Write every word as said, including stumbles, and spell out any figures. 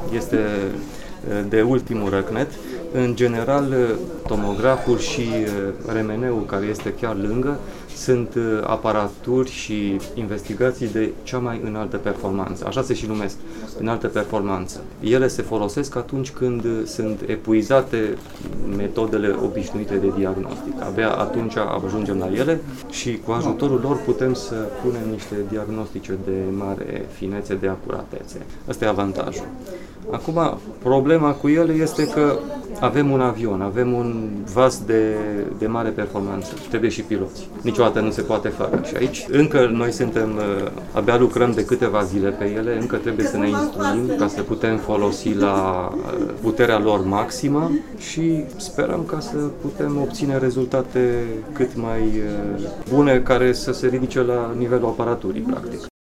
este de ultimul răcnet. În general, tomograful și R M N-ul, care este chiar lângă, sunt aparaturi și investigații de cea mai înaltă performanță. Așa se și numesc, înaltă performanță. Ele se folosesc atunci când sunt epuizate metodele obișnuite de diagnostic. Abia atunci ajungem la ele și cu ajutorul lor putem să punem niște diagnostice de mare finețe, de acuratețe. Ăsta e avantajul. Acum, problema cu ele este că avem un avion, avem un vas de, de mare performanță, trebuie și piloți. Niciodată nu se poate fără. Și aici încă noi suntem, abia lucrăm de câteva zile pe ele, încă trebuie să ne instruim ca să putem folosi la puterea lor maximă și sperăm ca să putem obține rezultate cât mai bune, care să se ridice la nivelul aparaturii, practic.